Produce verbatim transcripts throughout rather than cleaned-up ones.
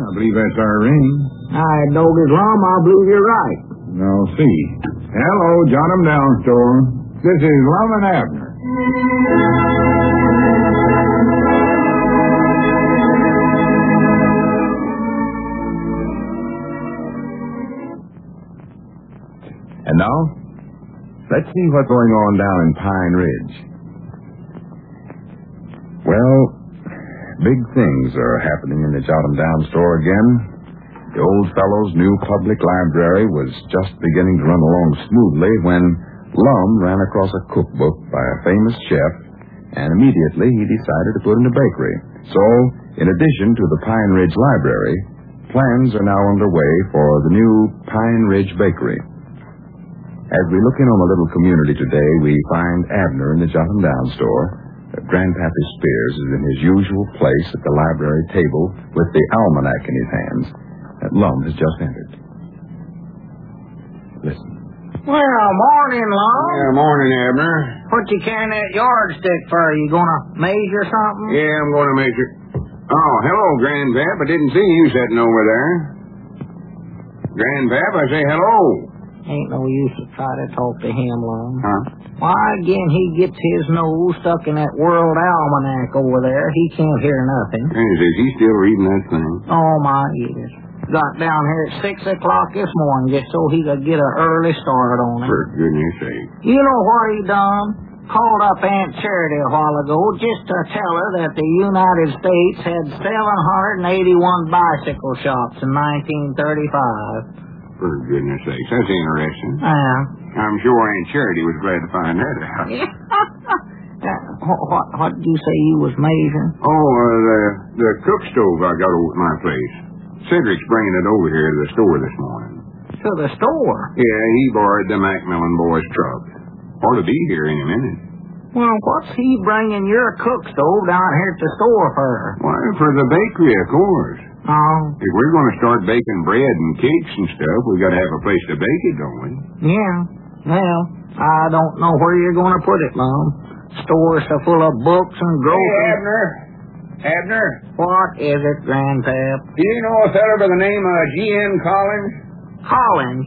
I believe that's our ring. I dog is Lum. I believe you're right. Now, see. Hello, Jot 'em Down Store. This is Lum and Abner. And now, let's see what's going on down in Pine Ridge. Well, big things are happening in the Jot 'em Down Store again. The old fellow's new public library was just beginning to run along smoothly when Lum ran across a cookbook by a famous chef, and immediately he decided to put in a bakery. So, in addition to the Pine Ridge Library, plans are now underway for the new Pine Ridge Bakery. As we look in on the little community today, we find Abner in the Jot 'em Down Store. Grandpappy Spears is in his usual place at the library table with the almanac in his hands. Lum has just entered. Listen. Well, morning, Lum. Yeah, morning, Abner. What you carrying that yardstick for? You gonna measure something? Yeah, I'm going to measure. Oh, hello, Grandpap. I didn't see you sitting over there. Grandpap, I say hello. Ain't no use to try to talk to him, Lum. Huh? Why, again, he gets his nose stuck in that World Almanac over there. He can't hear nothing. Is he still reading that thing? Oh, my, yes. Got down here at six o'clock this morning just so he could get an early start on it. For goodness sake. You know what he done? Called up Aunt Charity a while ago just to tell her that the United States had seven hundred eighty-one bicycle shops in nineteen thirty-five. For goodness sake, that's interesting. Yeah. I'm sure Aunt Charity was glad to find that out. uh, what, what, what did you say you was measuring? Oh, uh, the, the cook stove I got over at my place. Cedric's bringing it over here to the store this morning. To the store? Yeah, he borrowed the Macmillan boy's truck. Ought to be here any minute. Well, what's he bringing your cook stove down here at the store for? Why, for the bakery, of course. Oh. If we're going to start baking bread and cakes and stuff, we got to have a place to bake it, don't we? Yeah. Well, I don't know where you're going to put it, Mom. Store's so full of books and groceries. Hey, Abner. Abner. What is it, Grandpap? Do you know a fellow by the name of G N Collins? Collins?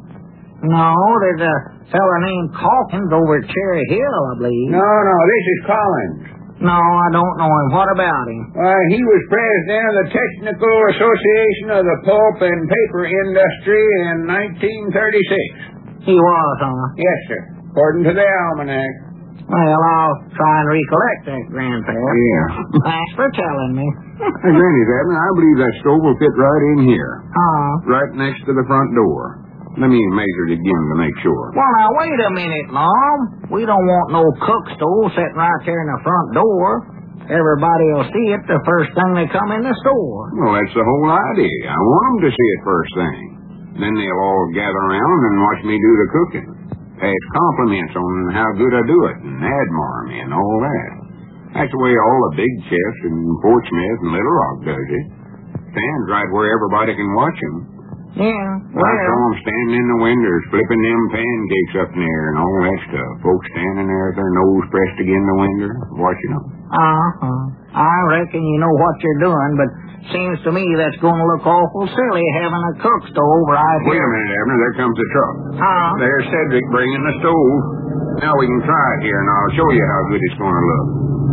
No, there's a fellow named Calkins over at Cherry Hill, I believe. No, no, this is Collins. No, I don't know him. What about him? Why, uh, he was president of the Technical Association of the Pulp and Paper Industry in nineteen thirty-six. He was, huh? Yes, sir. According to the almanac. Well, I'll try and recollect that, Grandpa. Yeah. Thanks for telling me. Hey, Granny, Abner, I believe that stove will fit right in here. Huh? Right next to the front door. Let me measure it again to make sure. Well, now, wait a minute, Mom. We don't want no cook stove sitting right there in the front door. Everybody will see it the first thing they come in the store. Well, that's the whole idea. I want them to see it first thing. Then they'll all gather around and watch me do the cooking. Pass compliments on how good I do it and admire me and all that. That's the way all the big chefs in Fort Smith and Little Rock does it. Stands right where everybody can watch them. Yeah, well... I saw them standing in the windows, flipping them pancakes up in the air and all that stuff. Folks standing there with their nose pressed against the window, watching them. Uh-huh. I reckon you know what you're doing, but seems to me that's going to look awful silly having a cook stove right Wait here. a minute, Abner. There comes the truck. Huh? There's Cedric bringing the stove. Now we can try it here, and I'll show you how good it's going to look.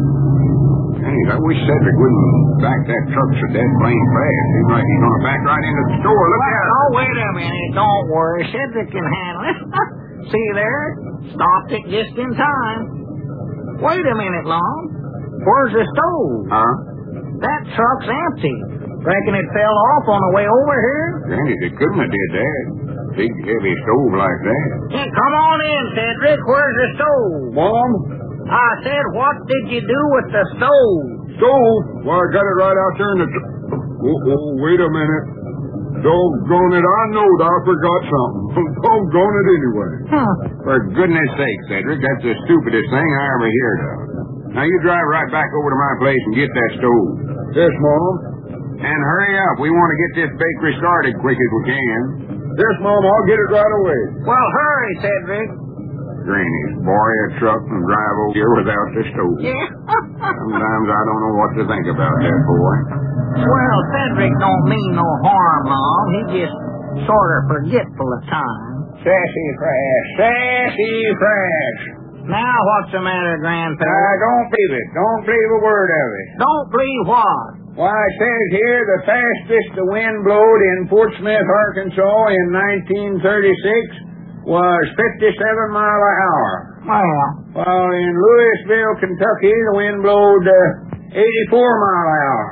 Hey, I wish Cedric wouldn't back that truck so dead plain fast. Seems like he's going to back right into the store. Look out. Oh, wait a minute. Don't worry. Cedric can handle it. See there? Stopped it just in time. Wait a minute, Long. Where's the stove? Huh? That truck's empty. Reckon it fell off on the way over here? Granny, it couldn't have did that. Big, heavy stove like that. Hey, come on in, Cedric. Where's the stove? Mom? I said, what did you do with the stove? Stove? Well, I got it right out there in the... Tr- oh, oh, wait a minute. Doggone it, I knowed I forgot something. Doggone it anyway. Huh. For goodness sake, Cedric, that's the stupidest thing I ever heard of. Now, you drive right back over to my place and get that stove. Yes, Mom. And hurry up. We want to get this bakery started quick as we can. Yes, Mom, I'll get it right away. Well, hurry, Cedric. Granny's borrow a truck and drive over here without the stove. Yeah. Sometimes I don't know what to think about that boy. Well, Cedric don't mean no harm, Mom. He just sort of forgetful at times. Sassafras, sassafras. Now what's the matter, Grandpa? I don't believe it. Don't believe a word of it. Don't believe what? Why, it says here the fastest the wind blowed in Fort Smith, Arkansas in nineteen thirty-six was fifty-seven mile an hour. Well, While in Louisville, Kentucky, the wind blowed uh, eighty-four mile an hour.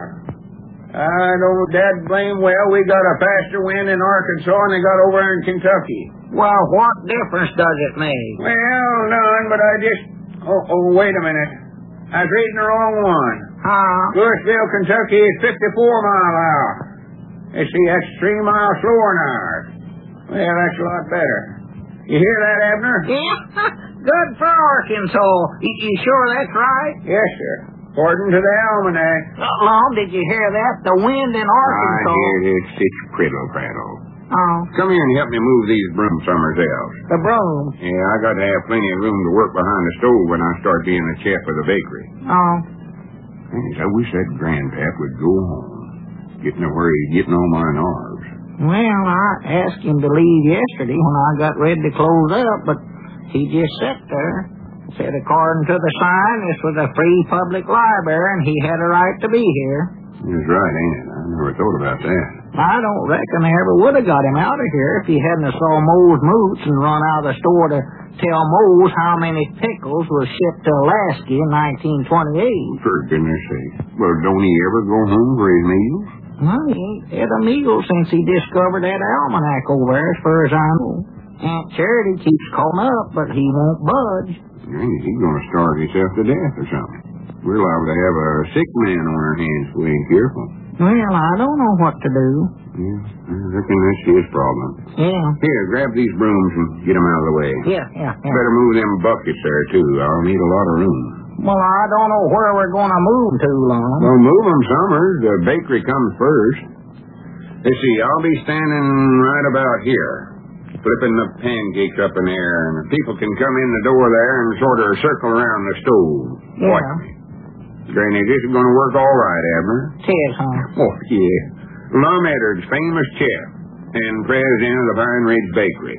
I don't dad blame well. We got a faster wind in Arkansas than they got over in Kentucky. well, what difference does it make? Well, none, but I just... Oh, oh, wait a minute. I was reading the wrong one. Huh? Louisville, Kentucky is fifty-four mile an hour. You see, that's three miles slower than ours. Well, that's a lot better. You hear that, Abner? Yeah, good for Arkansas. You, you sure that's right? Yes, sir. According to the almanac. Uh, Lom, did you hear that? The wind in I Arkansas. hear it. It's prittle-prattle. Oh, Come here and help me move these brooms somewhere else. the broom. Yeah, I got to have plenty of room to work behind the stove when I start being the chef of the bakery. Oh, Thanks, I wish that grandpap would go home. Getting to where he's getting on my nerves. well, I asked him to leave yesterday when I got ready to close up, but he just sat there. Said according to the sign, this was a free public library, and he had a right to be here. That's right, ain't it? I never thought about that. I don't reckon they ever would have got him out of here if he hadn't have saw Mose Moots and run out of the store to tell Mose how many pickles was shipped to Alaska in nineteen twenty-eight. For goodness sake. Well, don't he ever go home for his meals? Well, he ain't had a meal since he discovered that almanac over there, as far as I know. Aunt Charity keeps calling up, but he won't budge. Hey, he's going to starve himself to death or something. We're liable to have a sick man on our hands if we ain't careful. Well, I don't know what to do. Yeah, I reckon that's his problem. Yeah. Here, grab these brooms and get 'em out of the way. Yeah, yeah, yeah. Better move them buckets there, too. I'll need a lot of room. Well, I don't know where we're going to move to, Long. Well, move 'em, Summers. The bakery comes first. Let's see, I'll be standing right about here, flipping the pancakes up in the air, and people can come in the door there and sort of circle around the stove. Yeah. Watch me. Granny, this is going to work all right, Abner. Tis, huh? Oh, yeah. Lum Eddard's famous chef and president of the Pine Ridge Bakery.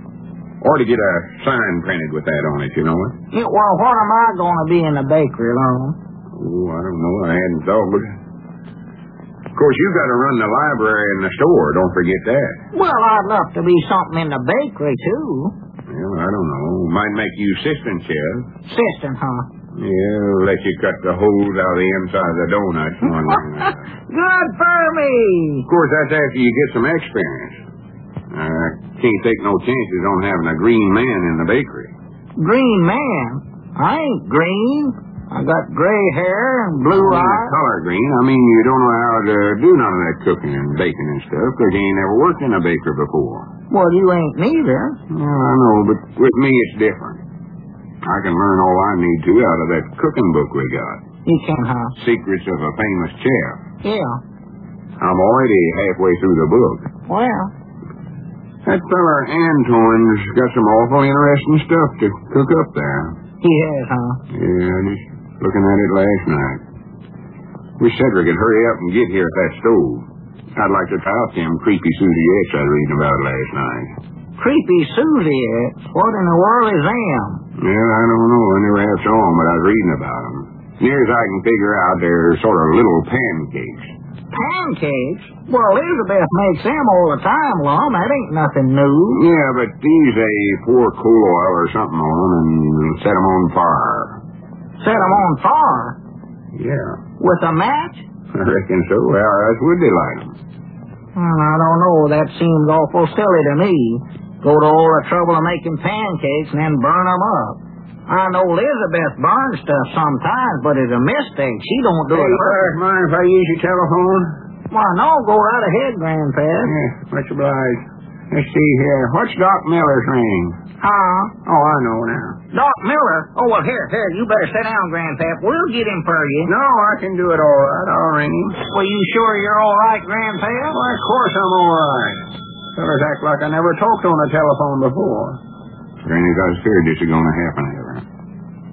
Ought to get a sign printed with that on it, you know it? Yeah, well, what am I going to be in the bakery, Long? Oh, I don't know. I hadn't thought, but... Of course, you got to run the library and the store. Don't forget that. Well, I'd love to be something in the bakery, too. Well, I don't know. Might make you assistant chef. Assistant, huh? Yeah, let you cut the holes out of the inside of the donuts. and one thing like that. Good for me. Of course, that's after you get some experience. I can't take no chances on having a green man in the bakery. Green man? I ain't green. I got gray hair and blue Not eyes. color green. I mean, you don't know how to do none of that cooking and baking and stuff because you ain't never worked in a bakery before. Well, you ain't neither. Well, I know, but with me it's different. I can learn all I need to out of that cooking book we got. You can, huh? Secrets of a Famous Chef. Yeah. I'm already halfway through the book. Well, That feller Antoine's got some awful interesting stuff to cook up there. he has, huh? Yeah, just looking at it last night. Wish Cedric could hurry up and get here at that stove. I'd like to try out them creepy Susiettes I was reading about last night. Creepy Susiettes? What in the world is them? Well, I don't know. I never have saw 'em, but I was reading about 'em. Near as I can figure out, they're sort of little pancakes. Pancakes? Well, Elizabeth makes them all the time, Lum. That ain't nothing new. Yeah, but these they pour coal oil or something on 'em and set 'em on fire. Set 'em on fire? Yeah, With a match? I reckon so. How else would they like 'em? Well, I don't know. That seems awful silly to me. Go to all the trouble of making pancakes and then burn 'em up. I know Elizabeth burns stuff sometimes, but it's a mistake. She don't do Hey, it first. Clark, mind if I use your telephone? Well, no, go right ahead, Grandpa. Yeah, much obliged. Let's see here. What's Doc Miller's ring? Huh? Oh, I know now. Doc Miller? Oh, well, here, here. You better sit down, Grandpap. We'll get him for you. No, I can do it all right. I'll ring him. Well, you sure you're all right, Grandpap? Why, of course I'm all right. Fellas act like I never talked on the telephone before. Granny, I was feared this was going to happen ever.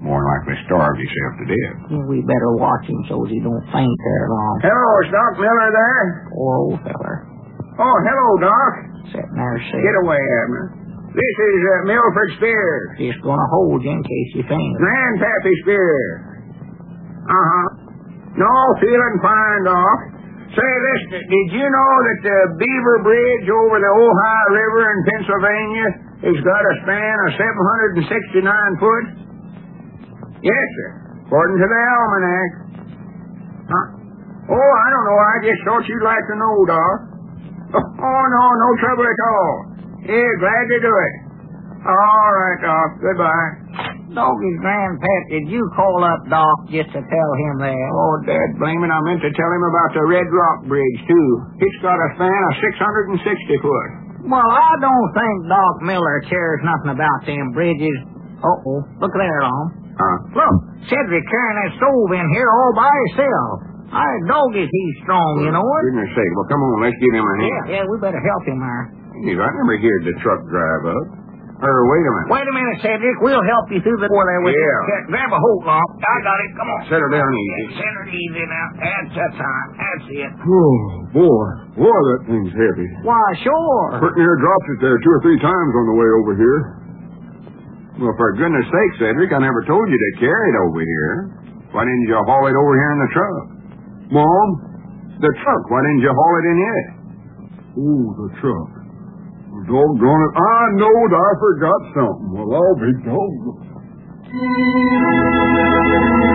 More than likely starved himself to death. Yeah, we better watch him so he don't faint there long. Hello, is Doc Miller there? Poor old feller. Oh, hello, Doc. Sitting there sick. Get away, Abner. This is uh, Milford Spear. Just gonna hold you in case you faint. Grandpappy Spear. Uh-huh. No, feeling fine, Doc. Say, listen, did you know that the Beaver Bridge over the Ohio River in Pennsylvania has got a span of seven hundred sixty-nine foot? Yes, sir. According to the almanac. Huh? Oh, I don't know. I just thought you'd like to know, Doc. Oh, no, no trouble at all. Yeah, glad to do it. All right, Doc. Goodbye. Doggy's grandpap, did you call up Doc just to tell him that? Oh, Dad, blame it. I meant to tell him about the Red Rock Bridge, too. It's got a span of six hundred sixty foot. Well, I don't think Doc Miller cares nothing about them bridges. Uh-oh. Look there, Tom. Huh? Look, Cedric carrying that stove in here all by himself. I doggies he's strong, you know it. Goodness sake. Well, come on. Let's give him a hand. Yeah, yeah, we better help him there. Hey, I never heard the truck drive up. Or, wait a minute. Wait a minute, Cedric. We'll help you through the door there with Yeah. you. Grab a hold, Locke. I got it. Come on. Settle down easy. Settle it easy now. That's the time. That's it. Oh, boy. Boy, that thing's heavy. Why, sure. Pretty near dropped it there two or three times on the way over here. Well, for goodness sake, Cedric, I never told you to carry it over here. Why didn't you haul it over here in the truck? Mom? The truck. Why didn't you haul it in it? Ooh, the truck. Doggone it. I knowed I forgot something. Well, I'll be doggone.